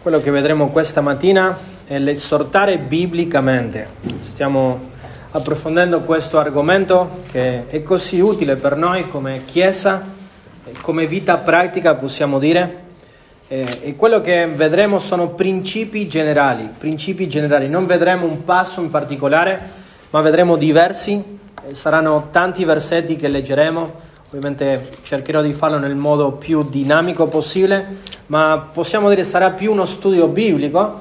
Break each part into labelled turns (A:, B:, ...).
A: Quello che vedremo questa mattina è l'esortare biblicamente. Stiamo approfondendo questo argomento che è così utile per noi come Chiesa, come vita pratica possiamo dire. E quello che vedremo sono principi generali. Non vedremo un passo in particolare, ma vedremo diversi. Saranno tanti versetti che leggeremo. Ovviamente cercherò di farlo nel modo più dinamico possibile, ma possiamo dire sarà più uno studio biblico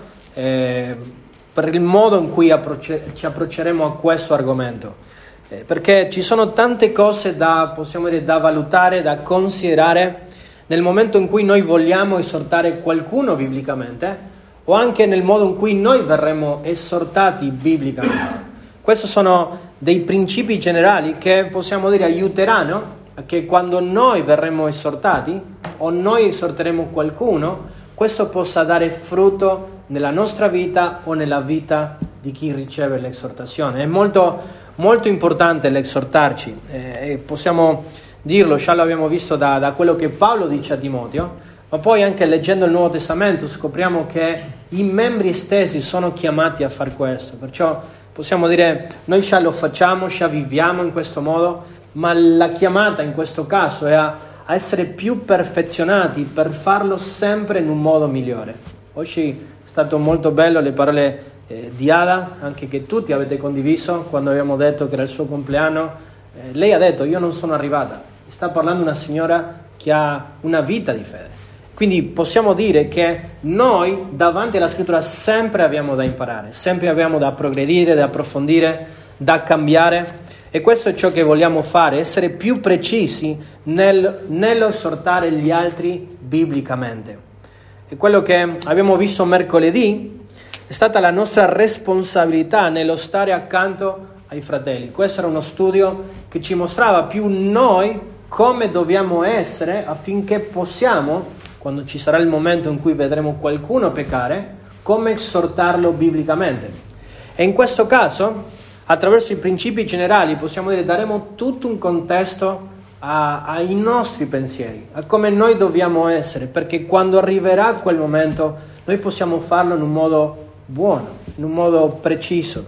A: per il modo in cui ci approcceremo a questo argomento. Perché ci sono tante cose possiamo dire, da valutare, da considerare nel momento in cui noi vogliamo esortare qualcuno biblicamente o anche nel modo in cui noi verremo esortati biblicamente. Questi sono dei principi generali che possiamo dire aiuteranno a che quando noi verremo esortati o noi esorteremo qualcuno, questo possa dare frutto nella nostra vita o nella vita di chi riceve l'esortazione. È molto, molto importante l'esortarci, possiamo dirlo, già l'abbiamo visto da quello che Paolo dice a Timoteo, ma poi anche leggendo il Nuovo Testamento scopriamo che i membri stessi sono chiamati a far questo, perciò possiamo dire noi già lo facciamo, già viviamo in questo modo, ma la chiamata in questo caso è a essere più perfezionati per farlo sempre in un modo migliore. Oggi è stato molto bello le parole di Ada, anche che tutti avete condiviso quando abbiamo detto che era il suo compleanno. Lei ha detto: io non sono arrivata. Sta parlando una signora che ha una vita di fede. Quindi possiamo dire che noi davanti alla scrittura sempre abbiamo da imparare, sempre abbiamo da progredire, da approfondire, da cambiare. E questo è ciò che vogliamo fare, essere più precisi nello esortare gli altri biblicamente. E quello che abbiamo visto mercoledì è stata la nostra responsabilità nello stare accanto ai fratelli. Questo era uno studio che ci mostrava più noi come dobbiamo essere affinché possiamo, quando ci sarà il momento in cui vedremo qualcuno peccare, come esortarlo biblicamente. E in questo caso, attraverso i principi generali, possiamo dire, daremo tutto un contesto ai nostri pensieri, a come noi dobbiamo essere, perché quando arriverà quel momento noi possiamo farlo in un modo buono, in un modo preciso.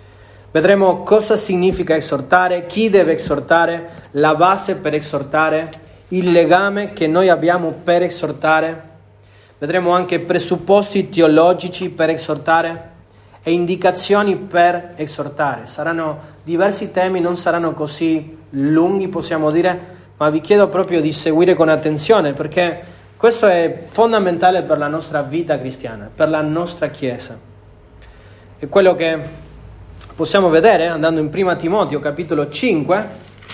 A: Vedremo cosa significa esortare, chi deve esortare, la base per esortare, il legame che noi abbiamo per esortare. Vedremo anche presupposti teologici per esortare e indicazioni per esortare. Saranno diversi temi, non saranno così lunghi, possiamo dire, ma vi chiedo proprio di seguire con attenzione, perché questo è fondamentale per la nostra vita cristiana, per la nostra Chiesa. E quello che possiamo vedere andando in 1 Timoteo capitolo 5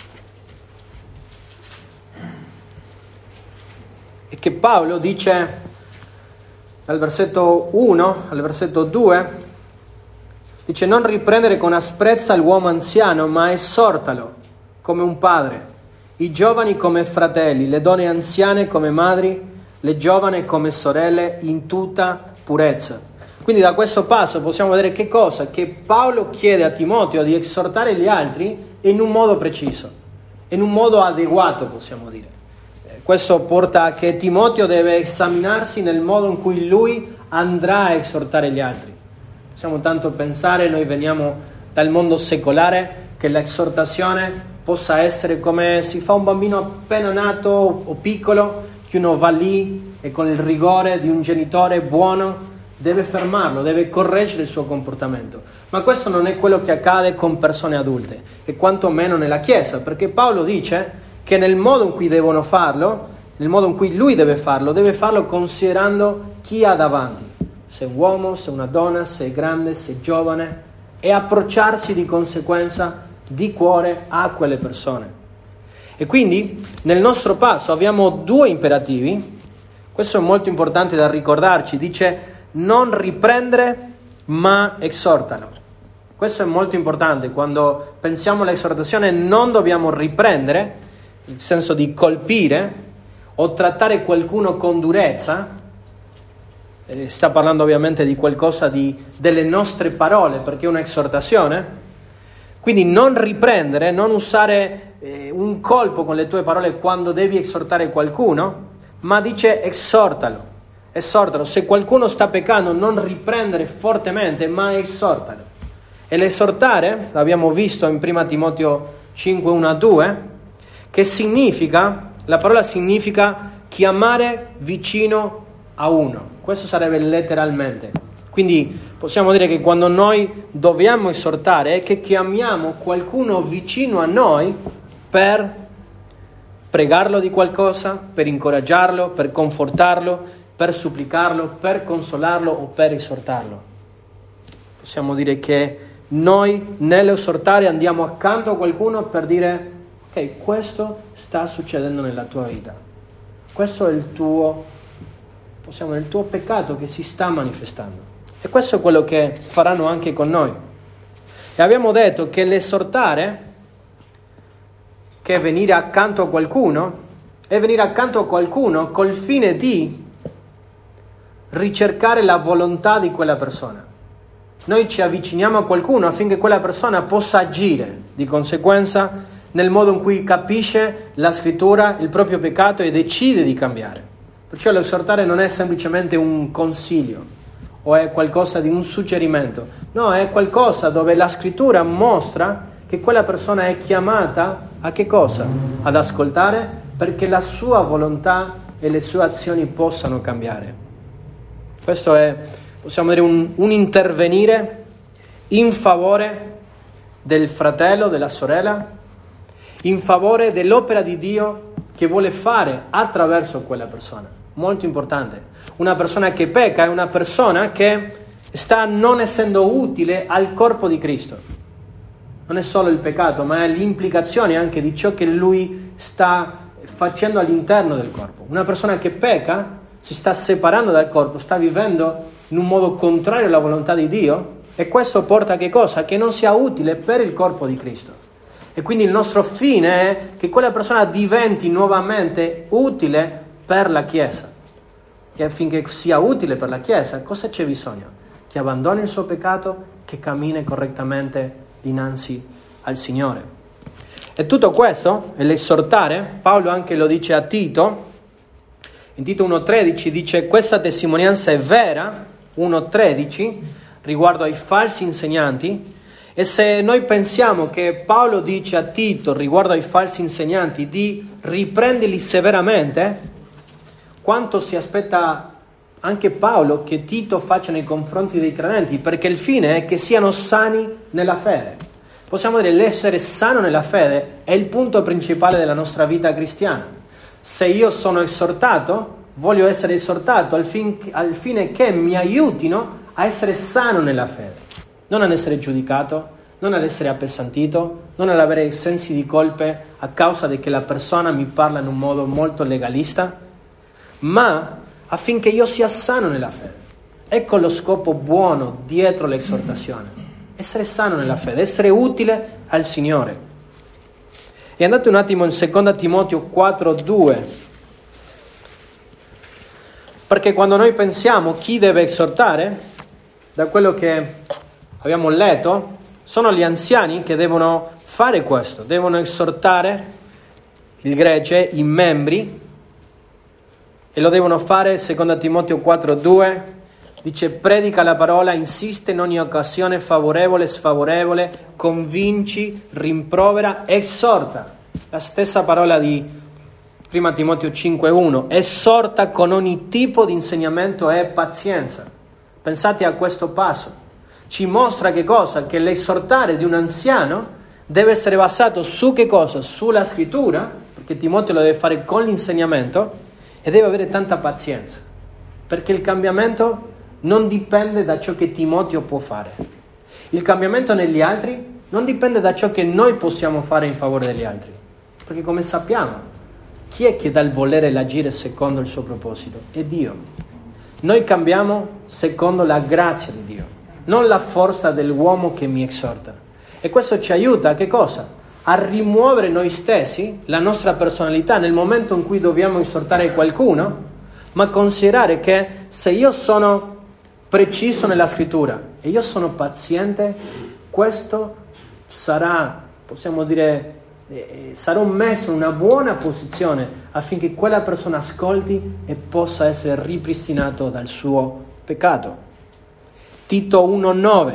A: è che Paolo dice dal versetto 1 al versetto 2, dice: non riprendere con asprezza l'uomo anziano, ma esortalo come un padre, i giovani come fratelli, le donne anziane come madri, le giovani come sorelle, in tutta purezza. Quindi da questo passo possiamo vedere che cosa? Che Paolo chiede a Timoteo di esortare gli altri in un modo preciso, in un modo adeguato, possiamo dire. Questo porta a che Timoteo deve esaminarsi nel modo in cui lui andrà a esortare gli altri. Possiamo tanto pensare, noi veniamo dal mondo secolare, che l'esortazione possa essere come si fa un bambino appena nato o piccolo, che uno va lì e con il rigore di un genitore buono deve fermarlo, deve correggere il suo comportamento. Ma questo non è quello che accade con persone adulte, e quantomeno nella Chiesa, perché Paolo dice che nel modo in cui devono farlo, nel modo in cui lui deve farlo considerando chi ha davanti. Se è un uomo, se è una donna, se è grande, se è giovane, e approcciarsi di conseguenza di cuore a quelle persone. E quindi nel nostro passo abbiamo due imperativi. Questo è molto importante da ricordarci. Dice: non riprendere, ma esortalo. Questo è molto importante. Quando pensiamo all'esortazione non dobbiamo riprendere, nel senso di colpire o trattare qualcuno con durezza. Sta parlando ovviamente di qualcosa delle nostre parole, perché è un'esortazione. Quindi non riprendere, non usare un colpo con le tue parole quando devi esortare qualcuno, ma dice esortalo. esortalo. Se qualcuno sta peccando, non riprendere fortemente, ma esortalo. E l'esortare, l'abbiamo visto in 1 Timoteo 5, 1-2, che significa, la parola significa chiamare vicino a uno. Questo sarebbe letteralmente. Quindi possiamo dire che quando noi dobbiamo esortare è che chiamiamo qualcuno vicino a noi per pregarlo di qualcosa, per incoraggiarlo, per confortarlo, per supplicarlo, per consolarlo o per esortarlo. Possiamo dire che noi nell'esortare andiamo accanto a qualcuno per dire: ok, questo sta succedendo nella tua vita, questo è il tuo peccato che si sta manifestando, e questo è quello che faranno anche con noi. E abbiamo detto che l'esortare, che è venire accanto a qualcuno, è venire accanto a qualcuno col fine di ricercare la volontà di quella persona. Noi ci avviciniamo a qualcuno affinché quella persona possa agire di conseguenza nel modo in cui capisce la scrittura, il proprio peccato e decide di cambiare. Perciò l'esortare non è semplicemente un consiglio o è qualcosa di un suggerimento. No, è qualcosa dove la scrittura mostra che quella persona è chiamata a che cosa? Ad ascoltare, perché la sua volontà e le sue azioni possano cambiare. Questo è, possiamo dire, un intervenire in favore del fratello, della sorella, in favore dell'opera di Dio che vuole fare attraverso quella persona. Molto importante. Una persona che pecca è una persona che sta non essendo utile al corpo di Cristo. Non è solo il peccato, ma è l'implicazione anche di ciò che lui sta facendo all'interno del corpo. Una persona che pecca si sta separando dal corpo, sta vivendo in un modo contrario alla volontà di Dio, e questo porta a che cosa? Che non sia utile per il corpo di Cristo. E quindi il nostro fine è che quella persona diventi nuovamente utile per la Chiesa. E affinché sia utile per la Chiesa, cosa c'è bisogno? Che abbandoni il suo peccato, che cammini correttamente dinanzi al Signore. E tutto questo è l'esortare. Paolo anche lo dice a Tito, in Tito 1,13 dice: questa testimonianza è vera, 1,13, riguardo ai falsi insegnanti. E se noi pensiamo che Paolo dice a Tito riguardo ai falsi insegnanti di riprenderli severamente, quanto si aspetta anche Paolo che Tito faccia nei confronti dei credenti, perché il fine è che siano sani nella fede. Possiamo dire l'essere sano nella fede è il punto principale della nostra vita cristiana. Se io sono esortato, voglio essere esortato al fine che mi aiutino a essere sano nella fede, non ad essere giudicato, non ad essere appesantito, non ad avere sensi di colpe a causa di che la persona mi parla in un modo molto legalista, ma affinché io sia sano nella fede. Ecco lo scopo buono dietro l'esortazione: essere sano nella fede, essere utile al Signore. E andate un attimo in 2 Timoteo 4,2, perché quando noi pensiamo chi deve esortare, da quello che abbiamo letto, sono gli anziani che devono fare questo, devono esortare il gregge, i membri, e lo devono fare. 2 Timoteo 4,2 dice: predica la parola, insiste in ogni occasione, favorevole, sfavorevole, convinci, rimprovera, esorta. La stessa parola di 1 Timoteo 5,1, esorta con ogni tipo di insegnamento e pazienza. Pensate a questo passo. Ci mostra che cosa? Che l'esortare di un anziano deve essere basato su che cosa? Sulla scrittura, perché Timoteo lo deve fare con l'insegnamento, e deve avere tanta pazienza, perché il cambiamento non dipende da ciò che Timoteo può fare. Il cambiamento negli altri non dipende da ciò che noi possiamo fare in favore degli altri, perché come sappiamo, chi è che dà il volere e l'agire secondo il suo proposito? È Dio. Noi cambiamo secondo la grazia di Dio, non la forza dell'uomo che mi esorta. E questo ci aiuta a che cosa? A rimuovere noi stessi, la nostra personalità, nel momento in cui dobbiamo esortare qualcuno, ma considerare che se io sono preciso nella scrittura e io sono paziente, questo sarà, possiamo dire, sarò messo in una buona posizione affinché quella persona ascolti e possa essere ripristinato dal suo peccato. Tito 1,9.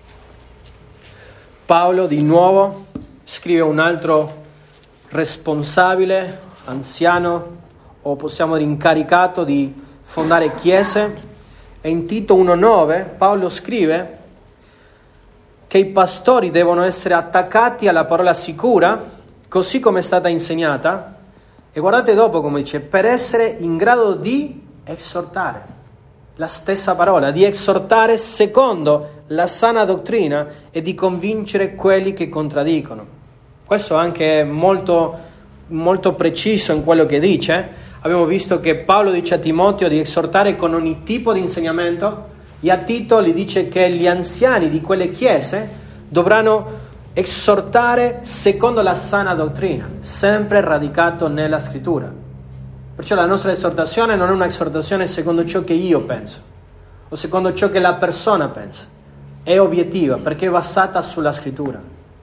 A: Paolo di nuovo scrive un altro responsabile, anziano o possiamo dire incaricato di fondare chiese, e in Tito 1,9 Paolo scrive che i pastori devono essere attaccati alla parola sicura, così come è stata insegnata, e guardate dopo come dice, per essere in grado di esortare. La stessa parola, di esortare secondo la sana dottrina e di convincere quelli che contraddicono. Questo anche è molto, molto preciso in quello che dice. Abbiamo visto che Paolo dice a Timoteo di esortare con ogni tipo di insegnamento, e a Tito gli dice che gli anziani di quelle chiese dovranno esortare secondo la sana dottrina, sempre radicato nella scrittura. Perciò la nostra esortazione non è una esortazione secondo ciò che io penso o secondo ciò che la persona pensa, è obiettiva perché è basata sulla scrittura,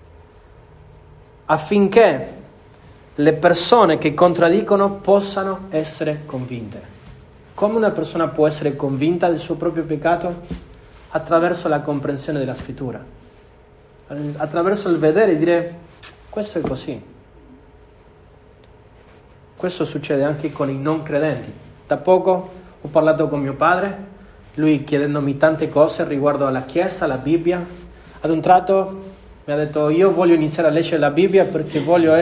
A: affinché le persone che contraddicono possano essere convinte. Come una persona può essere convinta del suo proprio peccato? Attraverso la comprensione della scrittura, attraverso il vedere e dire questo è così. Questo succede anche con i non credenti. Da poco ho parlato con mio padre, lui chiedendomi tante cose riguardo alla Chiesa, alla Bibbia. Ad un tratto mi ha detto io voglio iniziare a leggere la Bibbia perché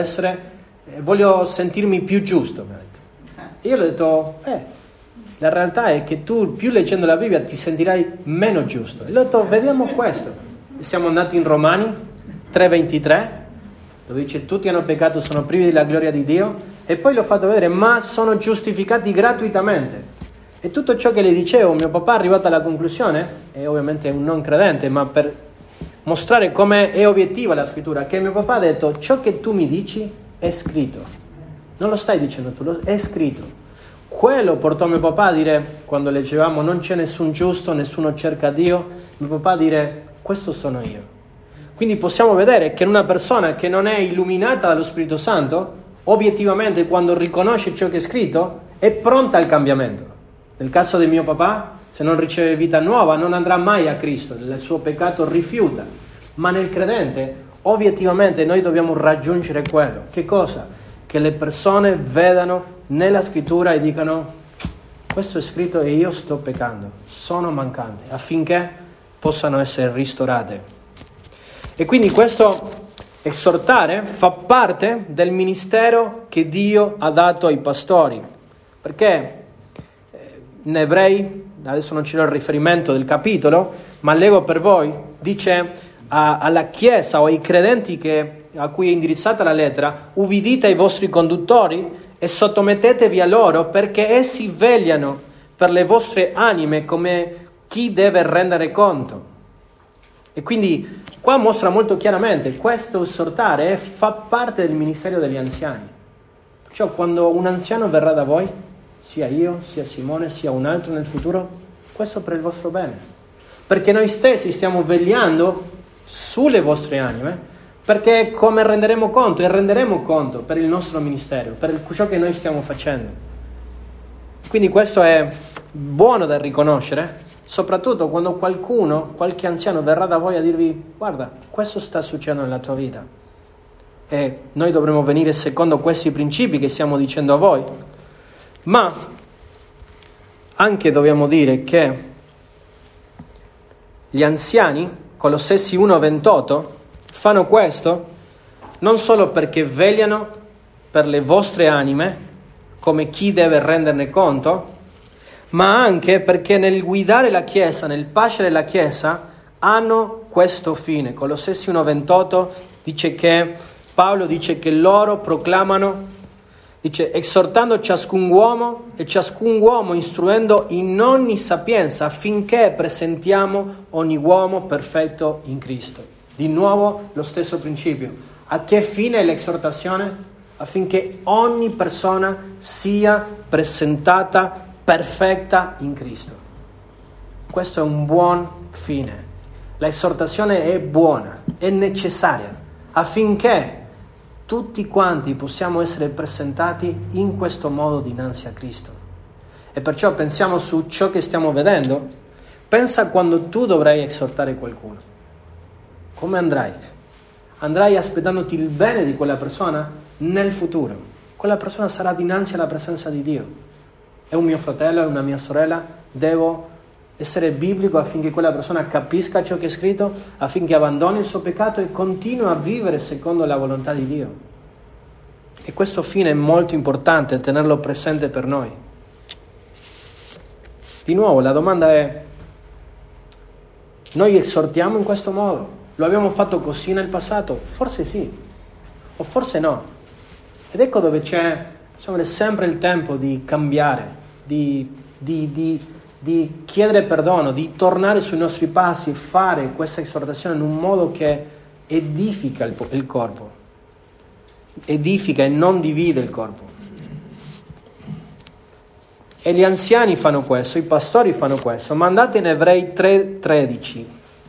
A: voglio sentirmi più giusto, mi ha detto. E io gli ho detto la realtà è che tu più leggendo la Bibbia ti sentirai meno giusto. E gli ho detto vediamo questo. E siamo andati in Romani 3,23, dove dice tutti hanno peccato, sono privi della gloria di Dio. E poi l'ho fatto vedere, ma sono giustificati gratuitamente. E tutto ciò che le dicevo, mio papà è arrivato alla conclusione, e ovviamente è un non credente, ma per mostrare come è obiettiva la scrittura, che mio papà ha detto, ciò che tu mi dici è scritto. Non lo stai dicendo tu, è scritto. Quello portò mio papà a dire, quando leggevamo, non c'è nessun giusto, nessuno cerca Dio, mio papà a dire, questo sono io. Quindi possiamo vedere che una persona che non è illuminata dallo Spirito Santo, obiettivamente quando riconosce ciò che è scritto è pronta al cambiamento. Nel caso di mio papà, se non riceve vita nuova non andrà mai a Cristo, il suo peccato rifiuta. Ma nel credente obiettivamente noi dobbiamo raggiungere quello. Che cosa? Che le persone vedano nella scrittura e dicano questo è scritto e io sto peccando, sono mancante, affinché possano essere ristorate. E quindi questo esortare fa parte del ministero che Dio ha dato ai pastori, perché in Ebrei, adesso non c'è il riferimento del capitolo, ma leggo per voi, dice alla Chiesa o ai credenti a cui è indirizzata la lettera, ubbidite ai vostri conduttori e sottomettetevi a loro perché essi vegliano per le vostre anime come chi deve rendere conto. E quindi qua mostra molto chiaramente, questo esortare fa parte del ministero degli anziani. Cioè quando un anziano verrà da voi, sia io, sia Simone, sia un altro nel futuro, questo per il vostro bene. Perché noi stessi stiamo vegliando sulle vostre anime, perché come renderemo conto, e renderemo conto per il nostro ministero, per ciò che noi stiamo facendo. Quindi questo è buono da riconoscere, soprattutto quando qualche anziano verrà da voi a dirvi guarda, questo sta succedendo nella tua vita e noi dovremo venire secondo questi principi che stiamo dicendo a voi. Ma anche dobbiamo dire che gli anziani, Colossesi 1,28, fanno questo non solo perché vegliano per le vostre anime come chi deve renderne conto, ma anche perché nel guidare la Chiesa, nel pascere la Chiesa, hanno questo fine. Colossesi 1,28 dice che Paolo dice che loro proclamano, dice esortando ciascun uomo e ciascun uomo istruendo in ogni sapienza affinché presentiamo ogni uomo perfetto in Cristo. Di nuovo lo stesso principio. A che fine è l'esortazione? Affinché ogni persona sia presentata perfetta in Cristo. Questo è un buon fine. L'esortazione è buona, è necessaria, affinché tutti quanti possiamo essere presentati in questo modo dinanzi a Cristo. E perciò pensiamo su ciò che stiamo vedendo. Pensa quando tu dovrai esortare qualcuno. Come andrai? Andrai aspettandoti il bene di quella persona nel futuro. Quella persona sarà dinanzi alla presenza di Dio. È un mio fratello, è una mia sorella, devo essere biblico affinché quella persona capisca ciò che è scritto, affinché abbandoni il suo peccato e continui a vivere secondo la volontà di Dio. E questo fine è molto importante, tenerlo presente per noi. Di nuovo, la domanda è: noi esortiamo in questo modo? Lo abbiamo fatto così nel passato? Forse sì, o forse no. Ed ecco dove c'è sempre il tempo di cambiare, di chiedere perdono, di tornare sui nostri passi e fare questa esortazione in un modo che edifica il corpo, edifica e non divide il corpo. E gli anziani fanno questo, i pastori fanno questo. Ma andate in Ebrei 3:13.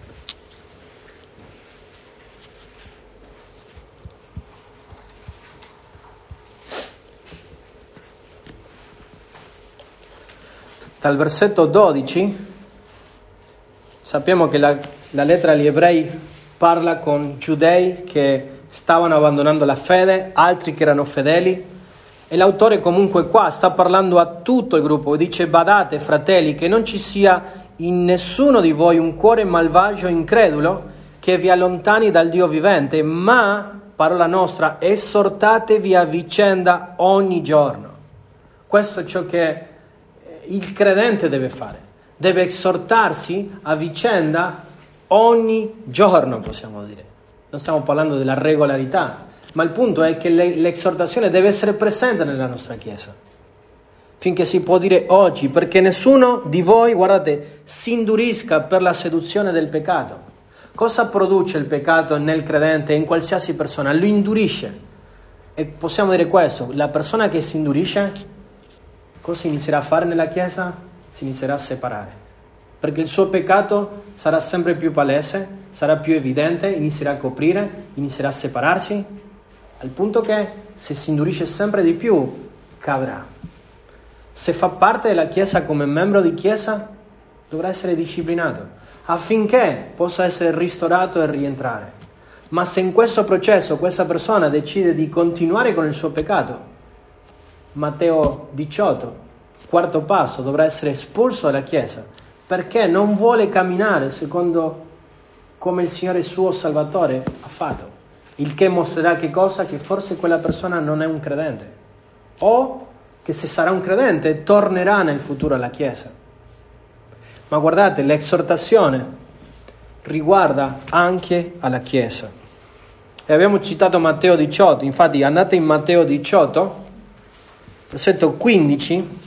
A: Dal versetto 12 sappiamo che la lettera agli ebrei parla con giudei che stavano abbandonando la fede, altri che erano fedeli, e l'autore comunque qua sta parlando a tutto il gruppo e dice: badate, fratelli, che non ci sia in nessuno di voi un cuore malvagio e incredulo che vi allontani dal Dio vivente, ma, parola nostra, esortatevi a vicenda ogni giorno. Questo è ciò che il credente deve fare, deve esortarsi a vicenda ogni giorno, possiamo dire. Non stiamo parlando della regolarità, ma il punto è che l'esortazione deve essere presente nella nostra Chiesa, finché si può dire oggi, perché nessuno di voi, guardate, si indurisca per la seduzione del peccato. Cosa produce il peccato nel credente e in qualsiasi persona? Lo indurisce. E possiamo dire questo: la persona che si indurisce, cosa inizierà a fare nella Chiesa? Si inizierà a separare, perché il suo peccato sarà sempre più palese, sarà più evidente, inizierà a coprire, inizierà a separarsi, al punto che se si indurisce sempre di più, cadrà. Se fa parte della Chiesa come membro di Chiesa, dovrà essere disciplinato, affinché possa essere ristorato e rientrare. Ma se in questo processo questa persona decide di continuare con il suo peccato, Matteo 18, quarto passo, dovrà essere espulso dalla Chiesa, perché non vuole camminare secondo come il Signore suo Salvatore ha fatto. Il che mostrerà che cosa? Che forse quella persona non è un credente, o che se sarà un credente tornerà nel futuro alla Chiesa. Ma guardate, l'esortazione riguarda anche alla Chiesa. E abbiamo citato Matteo 18, infatti andate in Matteo 18, versetto 15,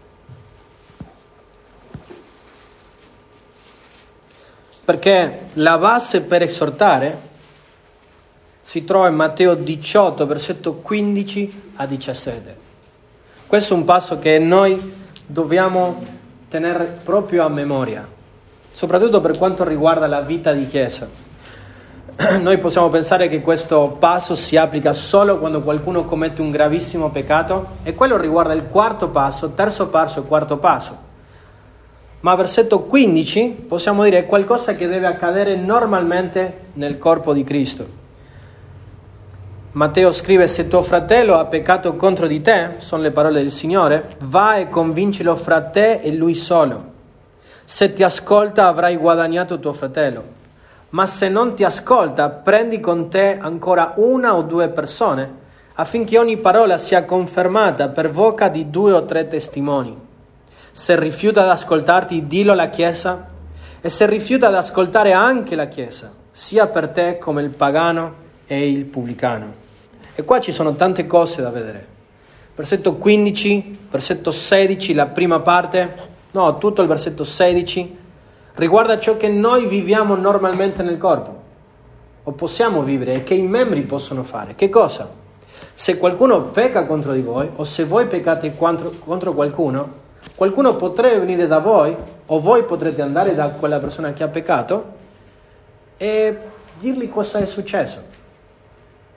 A: perché la base per esortare si trova in Matteo 18, versetto 15 a 17. Questo è un passo che noi dobbiamo tenere proprio a memoria, soprattutto per quanto riguarda la vita di Chiesa. Noi possiamo pensare che questo passo si applica solo quando qualcuno commette un gravissimo peccato, e quello riguarda il quarto passo, terzo passo e quarto passo. Ma versetto 15 possiamo dire è qualcosa che deve accadere normalmente nel corpo di Cristo. Matteo scrive: se tuo fratello ha peccato contro di te, sono le parole del Signore, va e convincilo fra te e lui solo. Se ti ascolta avrai guadagnato tuo fratello. Ma se non ti ascolta, prendi con te ancora una o due persone, affinché ogni parola sia confermata per bocca di 2 o 3 testimoni. Se rifiuta ad ascoltarti, dillo alla Chiesa, e se rifiuta ad ascoltare anche la Chiesa, sia per te come il pagano e il pubblicano. E qua ci sono tante cose da vedere. Versetto 15, versetto 16, la prima parte, no, tutto il versetto 16, riguarda ciò che noi viviamo normalmente nel corpo, o possiamo vivere, e che i membri possono fare. Che cosa? Se qualcuno pecca contro di voi, o se voi peccate contro qualcuno potrebbe venire da voi, o voi potrete andare da quella persona che ha peccato e dirgli cosa è successo.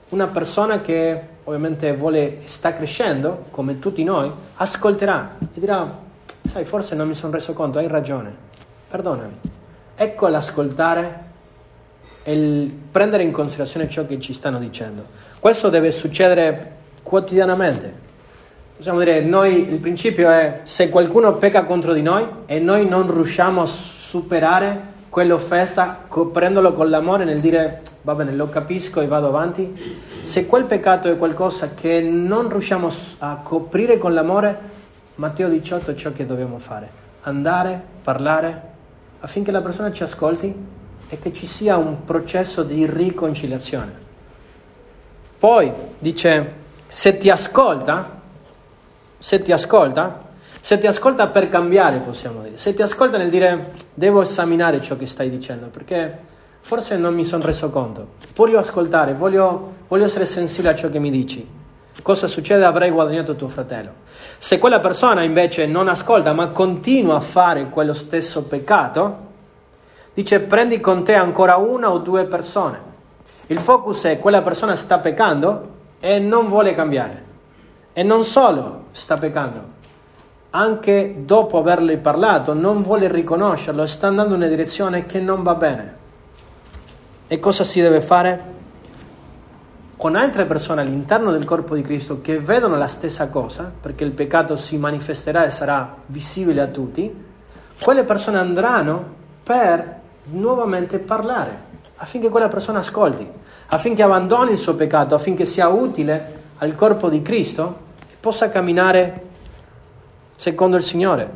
A: una persona che ovviamente sta crescendo, come tutti noi, ascolterà e dirà: sai, forse non mi sono reso conto, hai ragione, perdonami. Ecco l'ascoltare e il prendere in considerazione ciò che ci stanno dicendo. Questo deve succedere quotidianamente. Possiamo dire, il principio è: se qualcuno pecca contro di noi e noi non riusciamo a superare quell'offesa coprendolo con l'amore nel dire: va bene, lo capisco e vado avanti. Se quel peccato è qualcosa che non riusciamo a coprire con l'amore, Matteo 18 è ciò che dobbiamo fare: andare, parlare, affinché la persona ci ascolti e che ci sia un processo di riconciliazione. Poi dice: se ti ascolta per cambiare, possiamo dire. Se ti ascolta nel dire: devo esaminare ciò che stai dicendo, perché forse non mi sono reso conto. Voglio ascoltare, voglio essere sensibile a ciò che mi dici. Cosa succede? Avrai guadagnato tuo fratello. Se quella persona invece non ascolta, ma continua a fare quello stesso peccato, dice: prendi con te ancora una o due persone. Il focus è: quella persona sta peccando e non vuole cambiare. E non solo sta peccando, anche dopo averle parlato non vuole riconoscerlo, sta andando in una direzione che non va bene. E cosa si deve fare? Con altre persone all'interno del corpo di Cristo che vedono la stessa cosa, perché il peccato si manifesterà e sarà visibile a tutti, quelle persone andranno per nuovamente parlare, affinché quella persona ascolti, affinché abbandoni il suo peccato, affinché sia utile al corpo di Cristo e possa camminare secondo il Signore,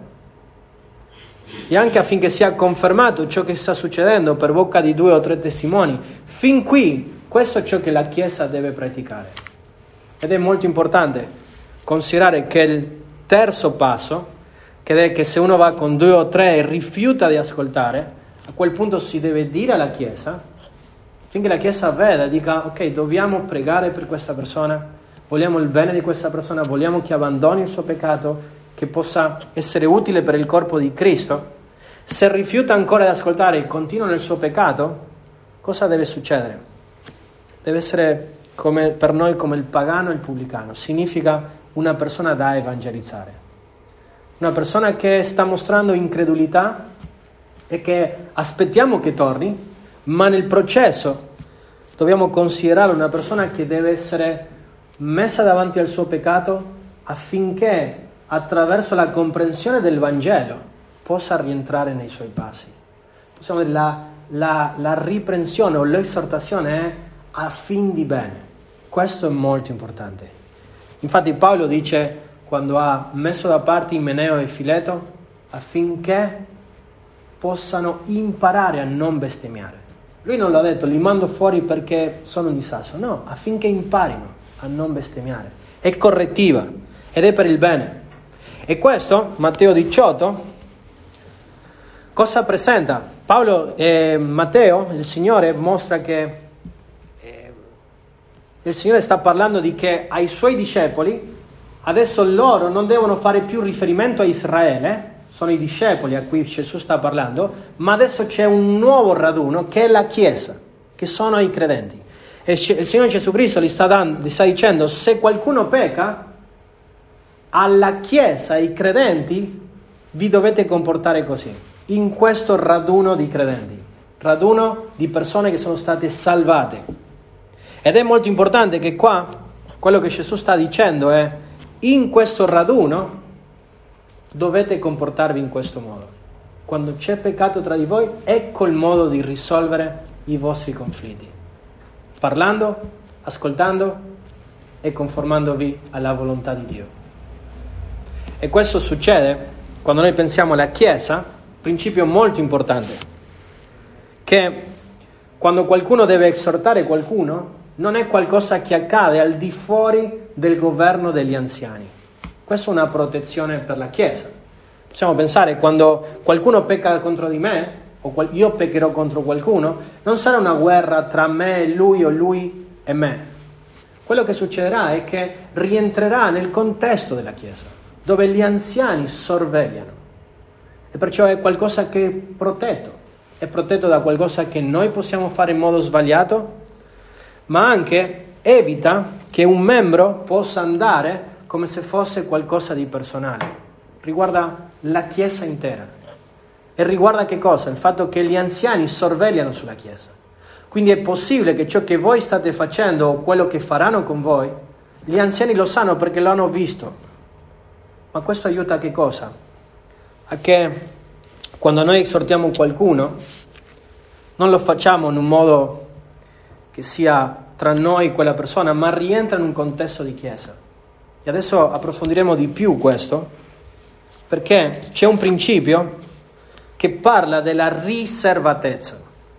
A: e anche affinché sia confermato ciò che sta succedendo per bocca di 2 o 3 testimoni. Fin qui questo è ciò che la Chiesa deve praticare, ed è molto importante considerare che il terzo passo, che è che se uno va con 2 o 3 e rifiuta di ascoltare, a quel punto si deve dire alla Chiesa, finché la Chiesa veda e dica: ok, dobbiamo pregare per questa persona, vogliamo il bene di questa persona, vogliamo che abbandoni il suo peccato, che possa essere utile per il corpo di Cristo. Se rifiuta ancora di ascoltare e continua nel suo peccato, cosa deve succedere? Deve essere per noi come il pagano e il pubblicano. Significa una persona da evangelizzare, una persona che sta mostrando incredulità e che aspettiamo che torni, ma nel processo dobbiamo considerare una persona che deve essere messa davanti al suo peccato, affinché attraverso la comprensione del Vangelo possa rientrare nei suoi passi. Possiamo dire la riprensione o l'esortazione è a fin di bene. Questo è molto importante. Infatti Paolo dice, quando ha messo da parte Imeneo e Fileto, affinché possano imparare a non bestemmiare. Lui non l'ha detto: li mando fuori perché sono un disastro. No, affinché imparino a non bestemmiare. È correttiva ed è per il bene. E questo, Matteo 18, cosa presenta? Matteo, il Signore, mostra che il Signore sta parlando di che ai Suoi discepoli, adesso loro non devono fare più riferimento a Israele, sono i discepoli a cui Gesù sta parlando, ma adesso c'è un nuovo raduno che è la Chiesa, che sono i credenti. E il Signore Gesù Cristo gli sta dicendo: se qualcuno pecca, alla Chiesa, ai credenti, vi dovete comportare così, in questo raduno di credenti, raduno di persone che sono state salvate. Ed è molto importante che qua, quello che Gesù sta dicendo è: in questo raduno dovete comportarvi in questo modo. Quando c'è peccato tra di voi, ecco il modo di risolvere i vostri conflitti: parlando, ascoltando e conformandovi alla volontà di Dio. E questo succede quando noi pensiamo alla Chiesa, principio molto importante, che quando qualcuno deve esortare qualcuno, non è qualcosa che accade al di fuori del governo degli anziani. Questa è una protezione per la Chiesa. Possiamo pensare, quando qualcuno pecca contro di me, o io peccherò contro qualcuno, non sarà una guerra tra me e lui o lui e me. Quello che succederà è che rientrerà nel contesto della Chiesa, dove gli anziani sorvegliano, e perciò è qualcosa che è protetto da qualcosa che noi possiamo fare in modo sbagliato, ma anche evita che un membro possa andare come se fosse qualcosa di personale. Riguarda la Chiesa intera. E riguarda che cosa? Il fatto che gli anziani sorvegliano sulla Chiesa. Quindi è possibile che ciò che voi state facendo o quello che faranno con voi, gli anziani lo sanno perché lo hanno visto. Ma questo aiuta a che cosa? A che quando noi esortiamo qualcuno, non lo facciamo in un modo che sia tra noi e quella persona, ma rientra in un contesto di Chiesa. E adesso approfondiremo di più questo, perché c'è un principio che parla della riservatezza.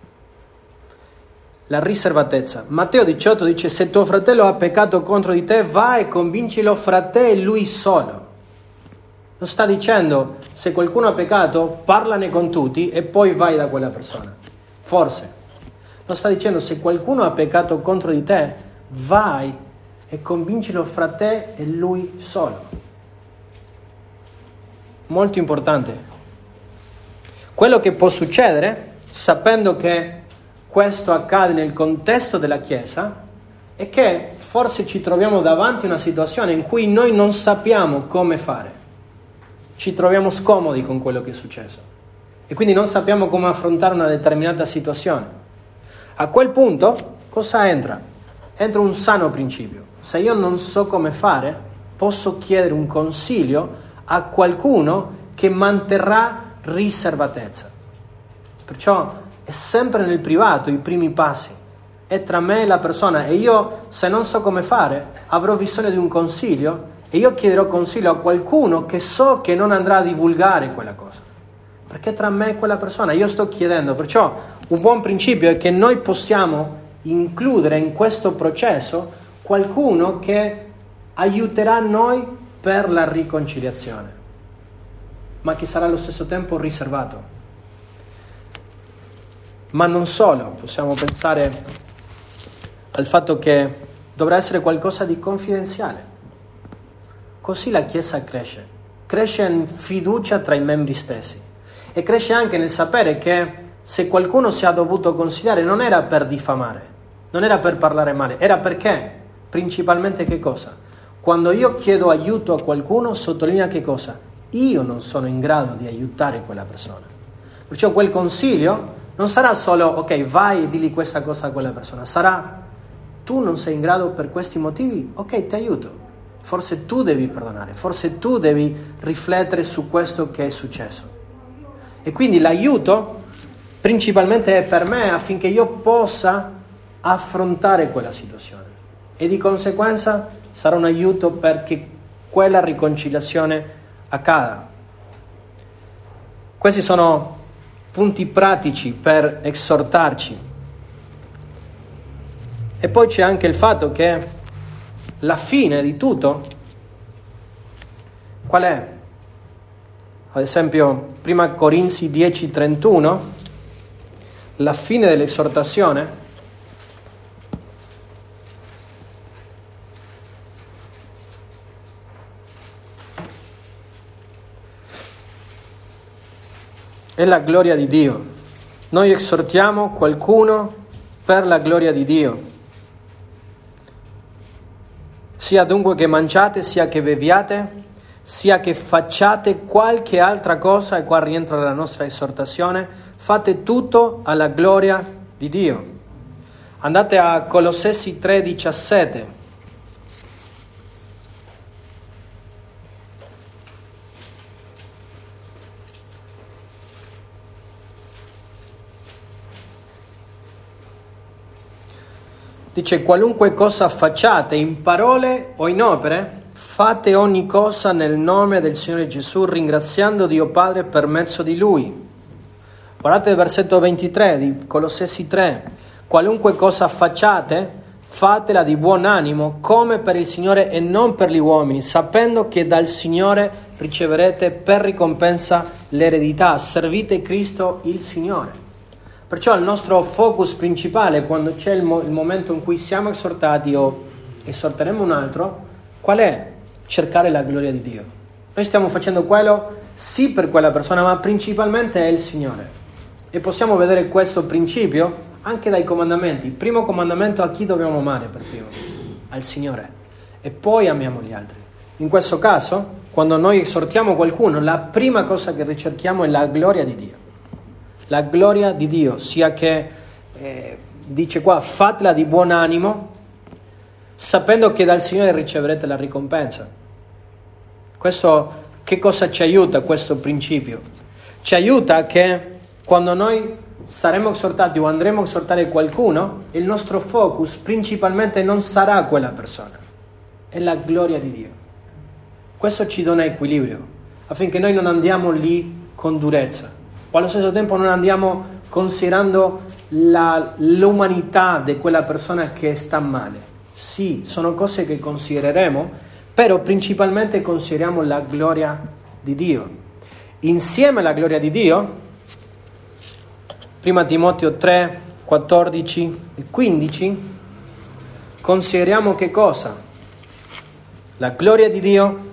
A: La riservatezza. Matteo 18 dice: se tuo fratello ha peccato contro di te, vai e convincilo fra te e lui solo. Non sta dicendo: se qualcuno ha peccato, parlane con tutti e poi vai da quella persona. Forse. Non sta dicendo: se qualcuno ha peccato contro di te, vai e convincilo fra te e lui solo. Molto importante. Quello che può succedere, sapendo che questo accade nel contesto della Chiesa, è che forse ci troviamo davanti a una situazione in cui noi non sappiamo come fare. Ci troviamo scomodi con quello che è successo e quindi non sappiamo come affrontare una determinata situazione. A quel punto cosa entra? Entra un sano principio. Se io non so come fare, posso chiedere un consiglio a qualcuno che manterrà riservatezza. Perciò è sempre nel privato i primi passi. È tra me e la persona, e io, se non so come fare, avrò bisogno di un consiglio e io chiederò consiglio a qualcuno che so che non andrà a divulgare quella cosa. Perché tra me e quella persona io sto chiedendo. Perciò un buon principio è che noi possiamo includere in questo processo qualcuno che aiuterà noi per la riconciliazione, ma che sarà allo stesso tempo riservato. Ma non solo, possiamo pensare al fatto che dovrà essere qualcosa di confidenziale. Così la Chiesa cresce in fiducia tra i membri stessi e cresce anche nel sapere che se qualcuno si è dovuto consigliare non era per diffamare, non era per parlare male, era perché principalmente che cosa? Quando io chiedo aiuto a qualcuno, sottolinea che cosa? Io non sono in grado di aiutare quella persona. Perciò quel consiglio non sarà solo, ok, vai e digli questa cosa a quella persona, sarà: tu non sei in grado per questi motivi, ok, ti aiuto. Forse tu devi perdonare, forse tu devi riflettere su questo che è successo. E quindi l'aiuto principalmente è per me affinché io possa affrontare quella situazione. E di conseguenza sarà un aiuto perché quella riconciliazione accada. Questi sono punti pratici per esortarci. E poi c'è anche il fatto che la fine di tutto, qual è? Ad esempio, 1 Corinzi 10:31, la fine dell'esortazione è la gloria di Dio. Noi esortiamo qualcuno per la gloria di Dio. Sia dunque che mangiate, sia che beviate, sia che facciate qualche altra cosa, e qua rientra la nostra esortazione, fate tutto alla gloria di Dio. Andate a Colossesi 3:17. Dice: qualunque cosa facciate, in parole o in opere, fate ogni cosa nel nome del Signore Gesù, ringraziando Dio Padre per mezzo di Lui. Guardate il versetto 23 di Colossesi 3. Qualunque cosa facciate, fatela di buon animo, come per il Signore e non per gli uomini, sapendo che dal Signore riceverete per ricompensa l'eredità. Servite Cristo il Signore. Perciò il nostro focus principale, quando c'è il momento in cui siamo esortati o esorteremo un altro, qual è? Cercare la gloria di Dio. Noi stiamo facendo quello sì per quella persona, ma principalmente è il Signore. E possiamo vedere questo principio anche dai comandamenti. Il primo comandamento a chi dobbiamo amare per primo? Al Signore. E poi amiamo gli altri. In questo caso, quando noi esortiamo qualcuno, la prima cosa che ricerchiamo è la gloria di Dio. La gloria di Dio, sia che, dice qua, fatela di buon animo, sapendo che dal Signore riceverete la ricompensa. Questo, che cosa ci aiuta questo principio? Ci aiuta che quando noi saremo esortati o andremo a esortare qualcuno, il nostro focus principalmente non sarà quella persona, è la gloria di Dio. Questo ci dona equilibrio, affinché noi non andiamo lì con durezza, o allo stesso tempo non andiamo considerando l'umanità di quella persona che sta male. Sì, sono cose che considereremo, però principalmente consideriamo la gloria di Dio. Insieme alla gloria di Dio, 1 Timoteo 3, 14 e 15, consideriamo che cosa? La gloria di Dio,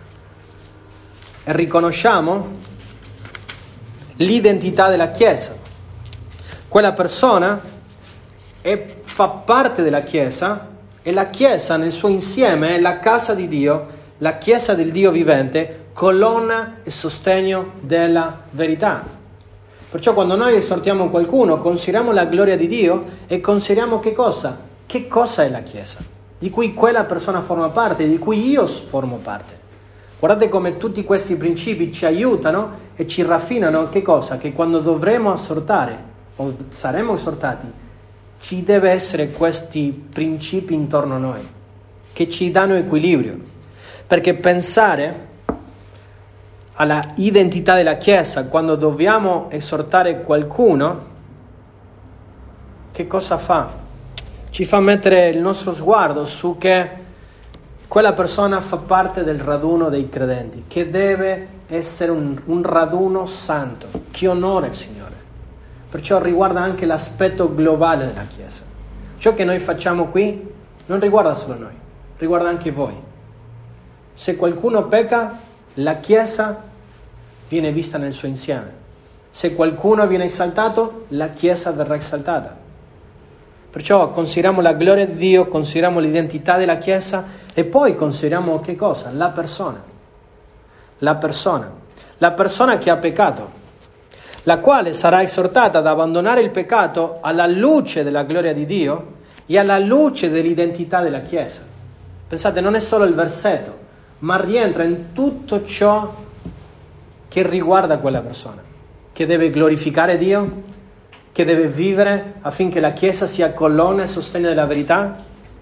A: e riconosciamo l'identità della Chiesa. Quella persona fa parte della Chiesa, e la Chiesa nel suo insieme è la casa di Dio, la Chiesa del Dio vivente, colonna e sostegno della verità. Perciò quando noi esortiamo qualcuno, consideriamo la gloria di Dio e consideriamo che cosa? Che cosa è la Chiesa? Di cui quella persona forma parte, di cui io formo parte. Guardate come tutti questi principi ci aiutano e ci raffinano che cosa? Che quando dovremo esortare o saremo esortati, ci deve essere questi principi intorno a noi, che ci danno equilibrio. Perché pensare alla identità della Chiesa, quando dobbiamo esortare qualcuno, che cosa fa? Ci fa mettere il nostro sguardo su che quella persona fa parte del raduno dei credenti, che deve essere un raduno santo, che onora il Signore. Perciò riguarda anche l'aspetto globale della Chiesa. Ciò che noi facciamo qui non riguarda solo noi, riguarda anche voi. Se qualcuno pecca, la Chiesa viene vista nel suo insieme. Se qualcuno viene esaltato, la Chiesa verrà esaltata. Perciò consideriamo la gloria di Dio, consideriamo l'identità della Chiesa e poi consideriamo che cosa? La persona. La persona che ha peccato, la quale sarà esortata ad abbandonare il peccato alla luce della gloria di Dio e alla luce dell'identità della Chiesa. Pensate, non è solo il versetto, ma rientra in tutto ciò che riguarda quella persona, che deve glorificare Dio, che deve vivere affinché la Chiesa sia colonna e sostegno della verità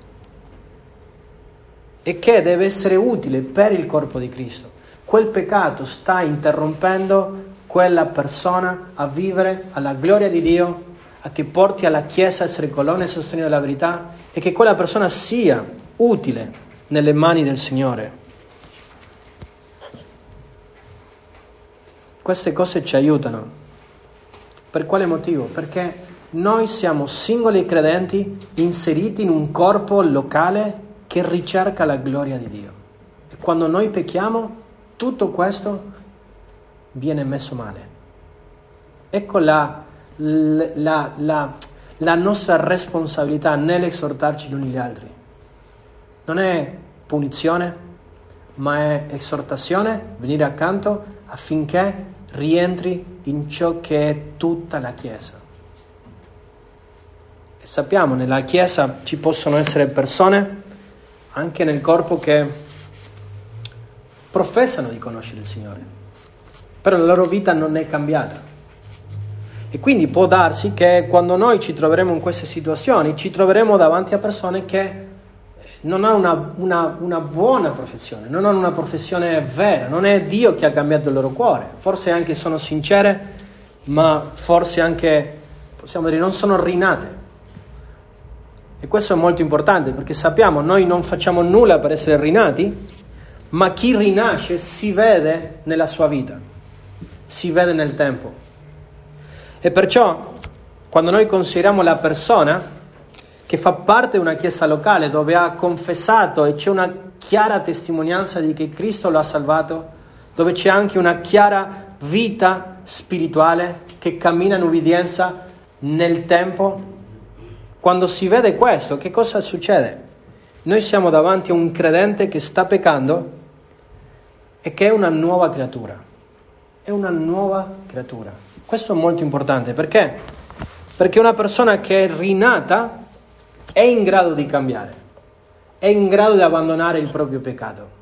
A: e che deve essere utile per il corpo di Cristo. Quel peccato sta interrompendo quella persona a vivere alla gloria di Dio, a che porti alla Chiesa a essere colonna e sostegno della verità e che quella persona sia utile nelle mani del Signore. Queste cose ci aiutano. Per quale motivo? Perché noi siamo singoli credenti inseriti in un corpo locale che ricerca la gloria di Dio. E quando noi pecchiamo, tutto questo viene messo male. Ecco la nostra responsabilità nell'esortarci gli uni gli altri. Non è punizione, ma è esortazione, venire accanto affinché rientri in ciò che è tutta la Chiesa. E sappiamo, nella Chiesa ci possono essere persone, anche nel corpo, che professano di conoscere il Signore, però la loro vita non è cambiata. E quindi può darsi che quando noi ci troveremo in queste situazioni, ci troveremo davanti a persone che non hanno una buona professione, non hanno una professione vera, non è Dio che ha cambiato il loro cuore. Forse anche sono sincere, ma forse anche, possiamo dire, non sono rinate. E questo è molto importante, perché sappiamo, noi non facciamo nulla per essere rinati, ma chi rinasce si vede nella sua vita, si vede nel tempo. E perciò, quando noi consideriamo la persona che fa parte di una chiesa locale dove ha confessato e c'è una chiara testimonianza di che Cristo lo ha salvato, dove c'è anche una chiara vita spirituale che cammina in ubbidienza nel tempo, Quando si vede questo, che cosa succede? Noi siamo davanti a un credente che sta peccando e che è una nuova creatura. È una nuova creatura. Questo è molto importante. Perché? Perché una persona che è rinata è in grado di cambiare, è in grado di abbandonare il proprio peccato.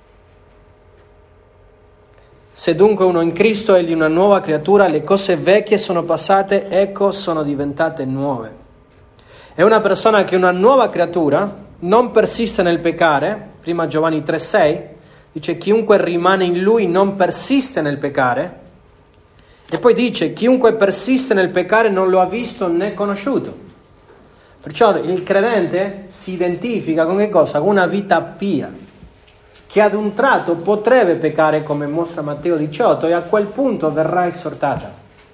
A: Se dunque uno in Cristo egli è una nuova creatura, le cose vecchie sono passate, ecco sono diventate nuove. È una persona che è una nuova creatura, non persiste nel peccare, prima Giovanni 3,6, dice chiunque rimane in lui non persiste nel peccare, e poi dice chiunque persiste nel peccare non lo ha visto né conosciuto. Perciò il credente si identifica con che cosa? Con una vita pia, che ad un tratto potrebbe peccare come mostra Matteo 18 e a quel punto verrà esortata.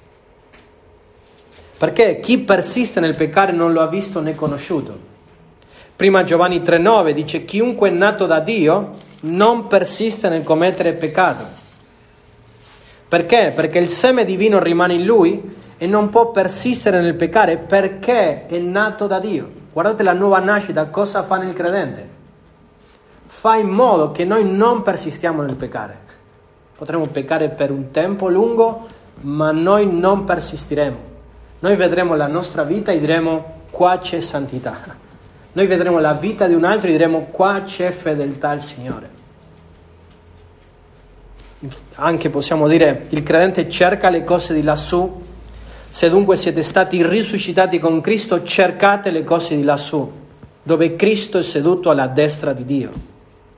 A: Perché chi persiste nel peccare non lo ha visto né conosciuto. Prima Giovanni 3,9 dice chiunque è nato da Dio non persiste nel commettere peccato. Perché? Perché il seme divino rimane in lui e non può persistere nel peccare perché è nato da Dio. Guardate la nuova nascita, cosa fa nel credente? Fa in modo che noi non persistiamo nel peccare. Potremo peccare per un tempo lungo, ma noi non persistiremo. Noi vedremo la nostra vita e diremo qua c'è santità. Noi vedremo la vita di un altro e diremo qua c'è fedeltà al Signore. Anche possiamo dire il credente cerca le cose di lassù. Se dunque siete stati risuscitati con Cristo, cercate le cose di lassù, dove Cristo è seduto alla destra di Dio.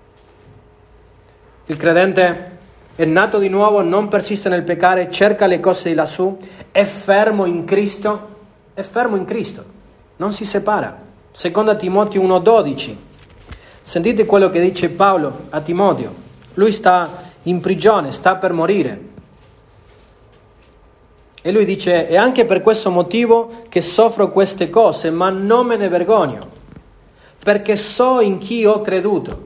A: Il credente è nato di nuovo, non persiste nel peccare, cerca le cose di lassù, è fermo in Cristo, non si separa. Seconda Timoteo 1,12. Sentite quello che dice Paolo a Timoteo. Lui sta in prigione, sta per morire. E lui dice, è anche per questo motivo che soffro queste cose, ma non me ne vergogno, perché so in chi ho creduto.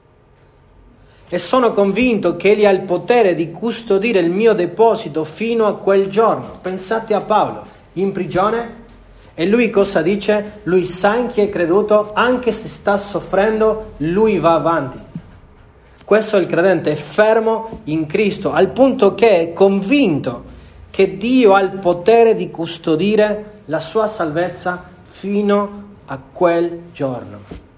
A: E sono convinto che Egli ha il potere di custodire il mio deposito fino a quel giorno. Pensate a Paolo, in prigione, e lui cosa dice? Lui sa in chi è creduto, anche se sta soffrendo, lui va avanti. Questo è il credente, è fermo in Cristo, al punto che è convinto che Dio ha il potere di custodire la sua salvezza fino a quel giorno.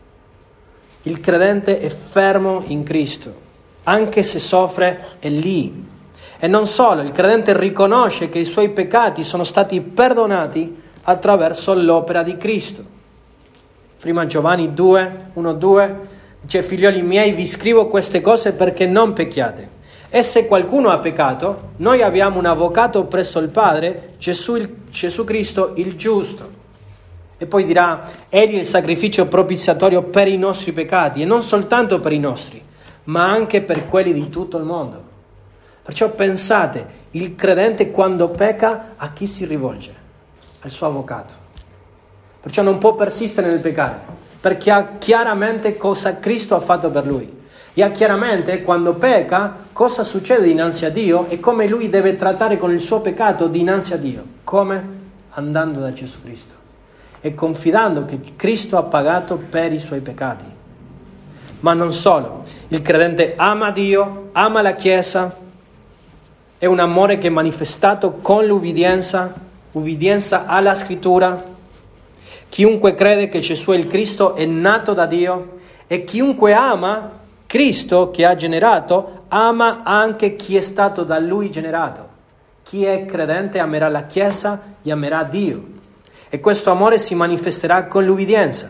A: Il credente è fermo in Cristo. Anche se soffre, è lì. E non solo, il credente riconosce che i suoi peccati sono stati perdonati attraverso l'opera di Cristo. Prima Giovanni 1,2 dice, figlioli miei, vi scrivo queste cose perché non pecchiate. E se qualcuno ha peccato, noi abbiamo un avvocato presso il Padre, Gesù Cristo il giusto. E poi dirà, egli è il sacrificio propiziatorio per i nostri peccati, e non soltanto per i nostri, ma anche per quelli di tutto il mondo. Perciò pensate, il credente quando pecca a chi si rivolge? Al suo avvocato. Perciò non può persistere nel peccare, perché ha chiaramente cosa Cristo ha fatto per lui. E ha chiaramente quando pecca cosa succede dinanzi a Dio e come lui deve trattare con il suo peccato dinanzi a Dio. Come? Andando da Gesù Cristo e confidando che Cristo ha pagato per i suoi peccati. Ma non solo, il credente ama Dio, ama la Chiesa, è un amore che è manifestato con l'ubbidienza alla Scrittura. Chiunque crede che Gesù è il Cristo è nato da Dio, e chiunque ama Cristo che ha generato, ama anche chi è stato da Lui generato. Chi è credente amerà la Chiesa e amerà Dio, e questo amore si manifesterà con l'ubbidienza.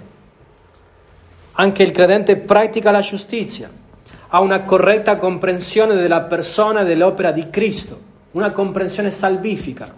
A: Anche il credente pratica la giustizia, ha una corretta comprensione della persona e dell'opera di Cristo, una comprensione salvifica,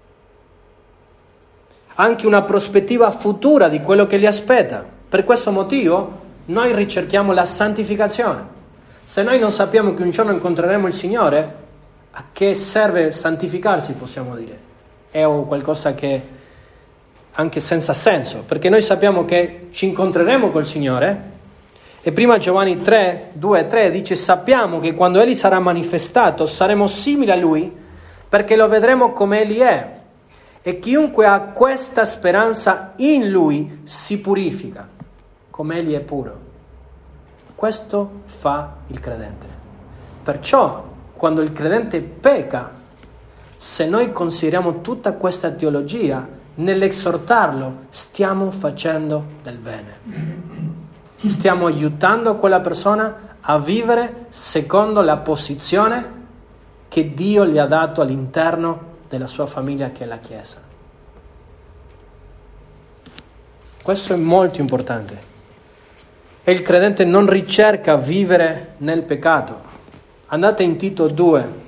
A: anche una prospettiva futura di quello che gli aspetta. Per questo motivo noi ricerchiamo la santificazione. Se noi non sappiamo che un giorno incontreremo il Signore, a che serve santificarsi, possiamo dire? È qualcosa che anche senza senso, perché noi sappiamo che ci incontreremo col Signore. E prima Giovanni 2:3 dice, sappiamo che quando Egli sarà manifestato saremo simili a Lui, perché lo vedremo come Egli è. E chiunque ha questa speranza in Lui si purifica, come Egli è puro. Questo fa il credente. Perciò, quando il credente pecca, se noi consideriamo tutta questa teologia, nell'esortarlo stiamo facendo del bene. Stiamo aiutando quella persona a vivere secondo la posizione che Dio gli ha dato all'interno della sua famiglia, che è la Chiesa. Questo è molto importante. E il credente non ricerca vivere nel peccato. Andate in Tito 2.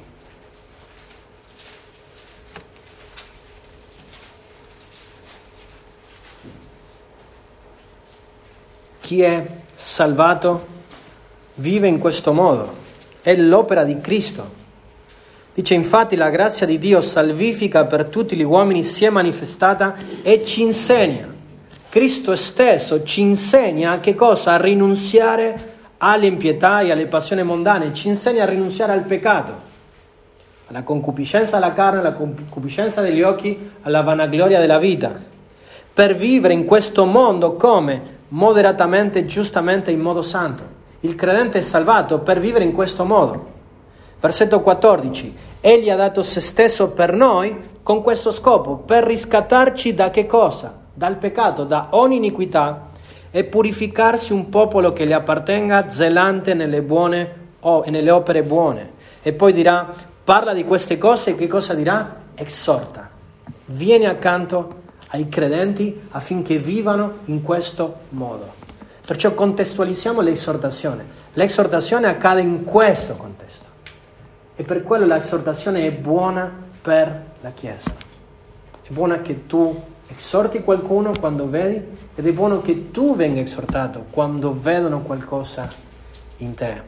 A: Chi è salvato vive in questo modo. È l'opera di Cristo. Dice infatti la grazia di Dio salvifica per tutti gli uomini si è manifestata e ci insegna. Cristo stesso ci insegna che cosa? A rinunziare alle impietà e alle passioni mondane. Ci insegna a rinunziare al peccato, alla concupiscenza della carne, alla concupiscenza degli occhi, alla vanagloria della vita, per vivere in questo mondo come? Moderatamente, giustamente, in modo santo. Il credente è salvato per vivere in questo modo. Versetto 14. Egli ha dato se stesso per noi con questo scopo, per riscattarci da che cosa? Dal peccato, da ogni iniquità, e purificarsi un popolo che gli appartenga, zelante nelle buone e nelle opere buone. E poi dirà, parla di queste cose e che cosa dirà? Esorta. Viene accanto ai credenti affinché vivano in questo modo. Perciò contestualizziamo l'esortazione. L'esortazione accade in questo contesto. E per quello l'esortazione è buona per la Chiesa. È buona che tu esorti qualcuno quando vedi, ed è buono che tu venga esortato quando vedono qualcosa in te.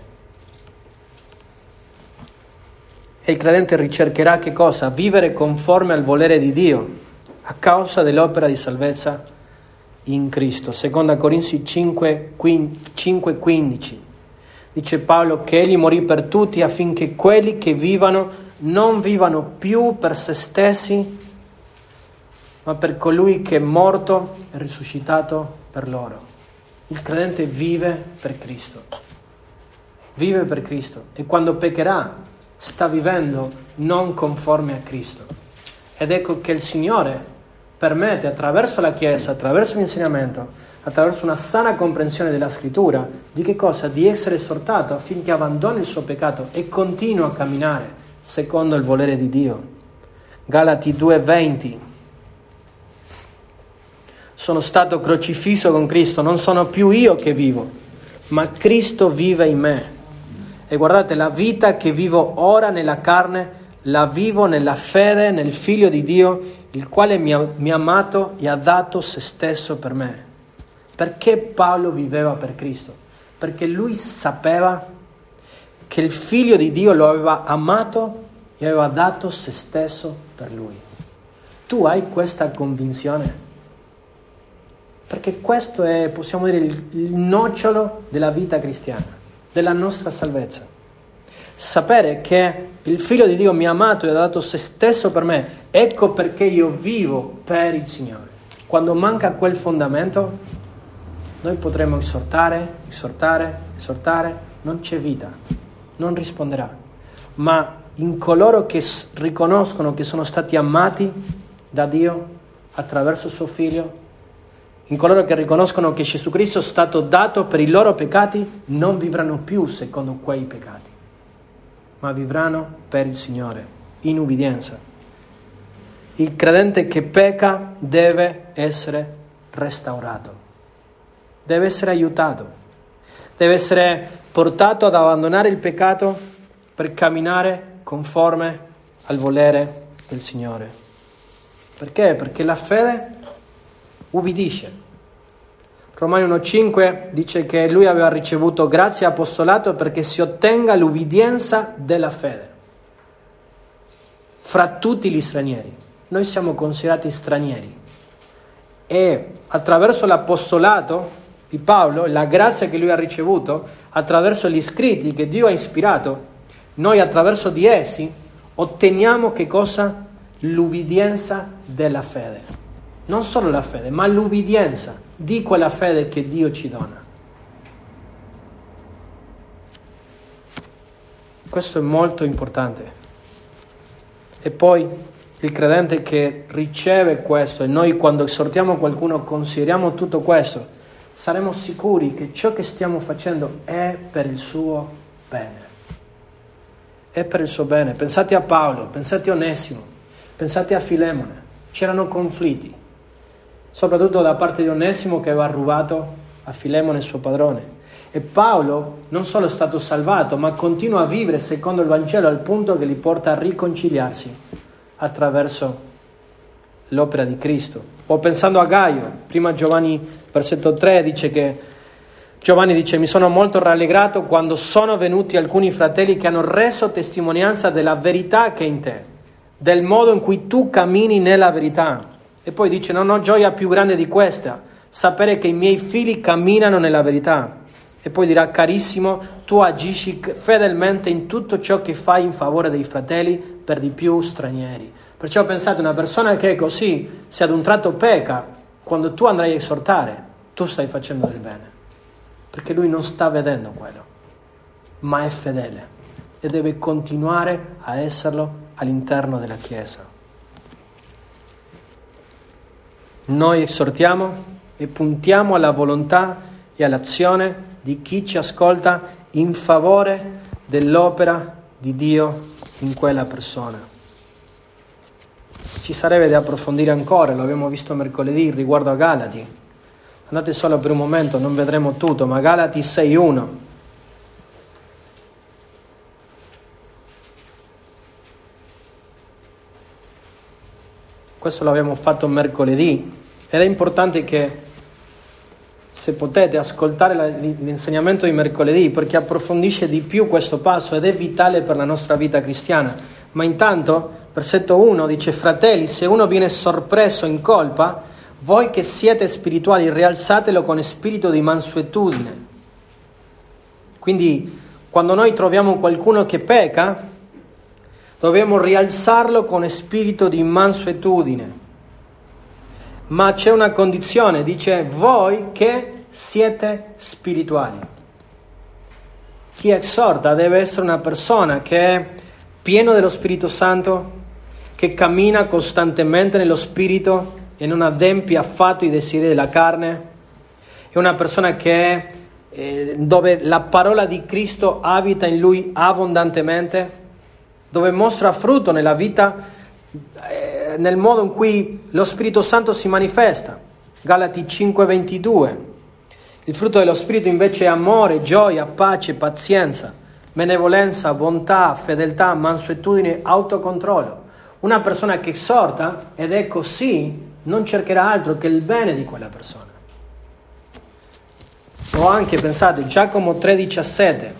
A: E il credente ricercherà che cosa? Vivere conforme al volere di Dio, a causa dell'opera di salvezza in Cristo. Seconda Corinzi 5:15 dice Paolo che egli morì per tutti affinché quelli che vivano non vivano più per se stessi, ma per colui che è morto e risuscitato per loro. Il credente vive per Cristo. Vive per Cristo. E quando peccherà, sta vivendo non conforme a Cristo. Ed ecco che il Signore permette, attraverso la Chiesa, attraverso l'insegnamento, attraverso una sana comprensione della Scrittura, di che cosa? Di essere esortato affinché abbandoni il suo peccato e continui a camminare secondo il volere di Dio. Galati 2:20. Sono stato crocifisso con Cristo, non sono più io che vivo, ma Cristo vive in me. E guardate, la vita che vivo ora nella carne, la vivo nella fede nel Figlio di Dio, il quale mi ha amato e ha dato se stesso per me. Perché Paolo viveva per Cristo? Perché lui sapeva che il Figlio di Dio lo aveva amato e aveva dato se stesso per lui. Tu hai questa convinzione? Perché questo è, possiamo dire, il nocciolo della vita cristiana, della nostra salvezza. Sapere che il Figlio di Dio mi ha amato e ha dato se stesso per me, ecco perché io vivo per il Signore. Quando manca quel fondamento, noi potremo esortare, non c'è vita, non risponderà. Ma in coloro che riconoscono che sono stati amati da Dio attraverso suo Figlio, in coloro che riconoscono che Gesù Cristo è stato dato per i loro peccati, non vivranno più secondo quei peccati, ma vivranno per il Signore, in ubbidienza. Il credente che pecca deve essere restaurato, deve essere aiutato, deve essere portato ad abbandonare il peccato per camminare conforme al volere del Signore. Perché? Perché la fede ubbidisce. Romani 1,5 dice che lui aveva ricevuto grazia e apostolato perché si ottenga l'ubbidienza della fede fra tutti gli stranieri. Noi siamo considerati stranieri e attraverso l'apostolato di Paolo, la grazia che lui ha ricevuto, attraverso gli scritti che Dio ha ispirato, noi attraverso di essi otteniamo che cosa? l'ubbidienza della fede. Non solo la fede, ma l'ubbidienza di quella fede che Dio ci dona. Questo è molto importante. E poi il credente che riceve questo, e noi quando esortiamo qualcuno consideriamo tutto questo, saremo sicuri che ciò che stiamo facendo è per il suo bene. È per il suo bene. Pensate a Paolo, pensate a Onesimo, pensate a Filemone. C'erano conflitti, soprattutto da parte di Onesimo che aveva rubato a Filemone suo padrone. E Paolo non solo è stato salvato, ma continua a vivere secondo il Vangelo al punto che li porta a riconciliarsi attraverso l'opera di Cristo. O pensando a Gaio, prima Giovanni, versetto 3, dice che Giovanni dice: mi sono molto rallegrato quando sono venuti alcuni fratelli che hanno reso testimonianza della verità che è in te, del modo in cui tu cammini nella verità. E poi dice: non ho gioia più grande di questa, sapere che i miei figli camminano nella verità. E poi dirà: carissimo, tu agisci fedelmente in tutto ciò che fai in favore dei fratelli, per di più stranieri. Perciò pensate, una persona che è così, se ad un tratto pecca, quando tu andrai a esortare, tu stai facendo del bene. Perché lui non sta vedendo quello, ma è fedele e deve continuare a esserlo all'interno della Chiesa. Noi esortiamo e puntiamo alla volontà e all'azione di chi ci ascolta in favore dell'opera di Dio in quella persona. Ci sarebbe da approfondire ancora, lo abbiamo visto mercoledì riguardo a Galati. Andate solo per un momento, non vedremo tutto, ma Galati 6:1. Questo l'abbiamo fatto mercoledì ed è importante che, se potete, ascoltare l'insegnamento di mercoledì, perché approfondisce di più questo passo ed è vitale per la nostra vita cristiana. Ma intanto, versetto 1 dice: fratelli, se uno viene sorpreso in colpa, voi che siete spirituali, rialzatelo con spirito di mansuetudine. Quindi, quando noi troviamo qualcuno che pecca, dobbiamo rialzarlo con spirito di mansuetudine. Ma c'è una condizione, dice: voi che siete spirituali. Chi esorta deve essere una persona che è pieno dello Spirito Santo, che cammina costantemente nello Spirito e non adempie affatto i desideri della carne. È una persona che è dove la parola di Cristo abita in lui abbondantemente, dove mostra frutto nella vita, nel modo in cui lo Spirito Santo si manifesta. Galati 5:22. Il frutto dello Spirito invece è amore, gioia, pace, pazienza, benevolenza, bontà, fedeltà, mansuetudine, autocontrollo. Una persona che esorta ed è così non cercherà altro che il bene di quella persona. O anche, pensate, Giacomo 3:17.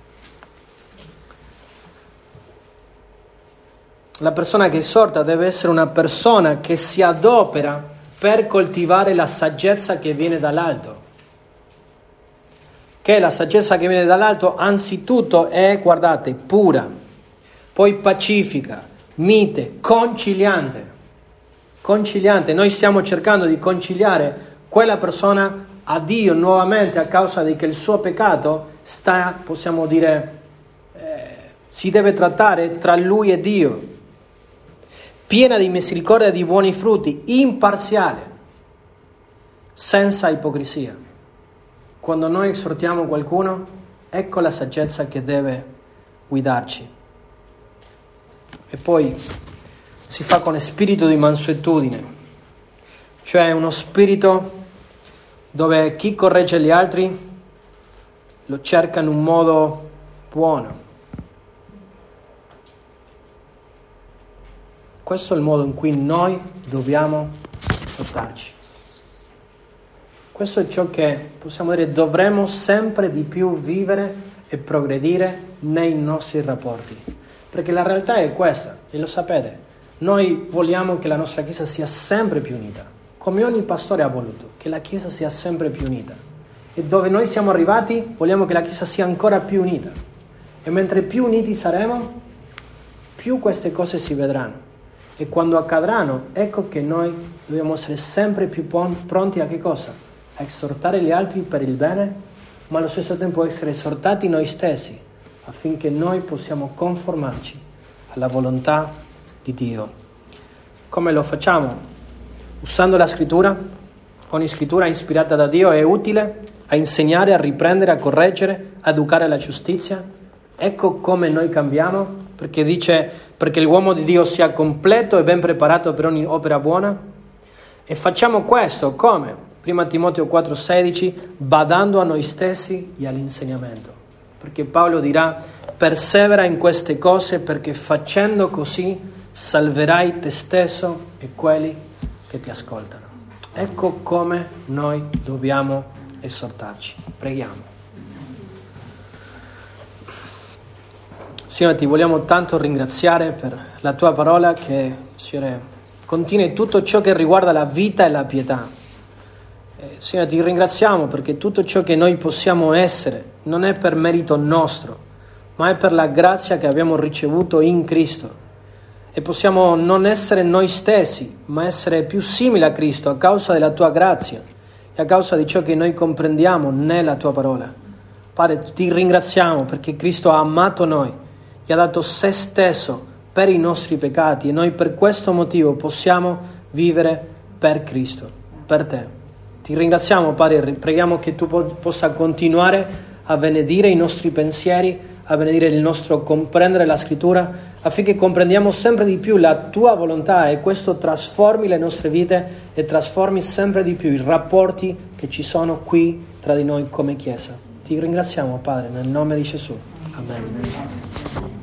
A: La persona che esorta deve essere una persona che si adopera per coltivare la saggezza che viene dall'alto. Che la saggezza che viene dall'alto anzitutto è, guardate, pura, poi pacifica, mite, conciliante. Conciliante. Noi stiamo cercando di conciliare quella persona a Dio nuovamente a causa di che il suo peccato sta, possiamo dire, si deve trattare tra lui e Dio. Piena di misericordia e di buoni frutti, imparziale, senza ipocrisia. Quando noi esortiamo qualcuno, ecco la saggezza che deve guidarci. E poi si fa con spirito di mansuetudine, cioè uno spirito dove chi corregge gli altri lo cerca in un modo buono. Questo è il modo in cui noi dobbiamo esortarci. Questo è ciò che, possiamo dire, dovremmo sempre di più vivere e progredire nei nostri rapporti. Perché la realtà è questa, e lo sapete. Noi vogliamo che la nostra Chiesa sia sempre più unita, come ogni pastore ha voluto, che la Chiesa sia sempre più unita. E dove noi siamo arrivati, vogliamo che la Chiesa sia ancora più unita. E mentre più uniti saremo, più queste cose si vedranno. E quando accadranno, ecco che noi dobbiamo essere sempre più pronti a che cosa? A esortare gli altri per il bene, ma allo stesso tempo essere esortati noi stessi, affinché noi possiamo conformarci alla volontà di Dio. Come lo facciamo? Usando la scrittura. Ogni scrittura ispirata da Dio è utile a insegnare, a riprendere, a correggere, a educare alla giustizia. Ecco come noi cambiamo, perché dice perché l'uomo di Dio sia completo e ben preparato per ogni opera buona. E facciamo questo come? 1 Timoteo 4,16, badando a noi stessi e all'insegnamento. Perché Paolo dirà, persevera in queste cose perché facendo così salverai te stesso e quelli che ti ascoltano. Ecco come noi dobbiamo esortarci. Preghiamo. Signore, ti vogliamo tanto ringraziare per la tua parola che, Signore, contiene tutto ciò che riguarda la vita e la pietà. Signore, ti ringraziamo perché tutto ciò che noi possiamo essere non è per merito nostro, ma è per la grazia che abbiamo ricevuto in Cristo. E possiamo non essere noi stessi, ma essere più simili a Cristo a causa della tua grazia e a causa di ciò che noi comprendiamo nella tua parola. Padre, ti ringraziamo perché Cristo ha amato noi e ha dato se stesso per i nostri peccati e noi per questo motivo possiamo vivere per Cristo, per te. Ti ringraziamo, Padre, preghiamo che tu possa continuare a benedire i nostri pensieri, a benedire il nostro comprendere la scrittura, affinché comprendiamo sempre di più la tua volontà e questo trasformi le nostre vite e trasformi sempre di più i rapporti che ci sono qui tra di noi come Chiesa. Ti ringraziamo, Padre, nel nome di Gesù. Amen.